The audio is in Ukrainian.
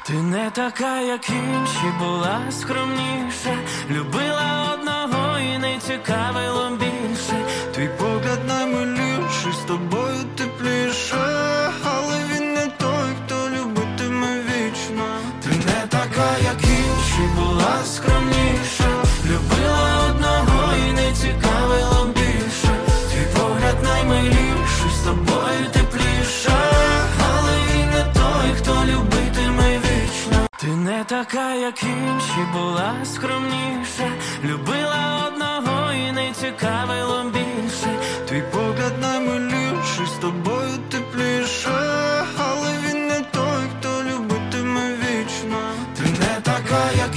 Ти не така, як інші, була скромніша, любила одного і не цікавило більше. Твій погляд наймиліший, з тобою тепліше, але він не той, хто любитиме вічно. Ти не така, як інші, була скромніша, любила одного і не цікавило більше. Твій погляд наймиліший, з тобою тепліше, але він не той, хто любитиме вічно. Ти не така, як інші, була скромніша, любила одного і не цікавило більше. Твій погляд наймиліший, з тобою тепліше, але він не той, хто любитиме вічно. Ти не така, як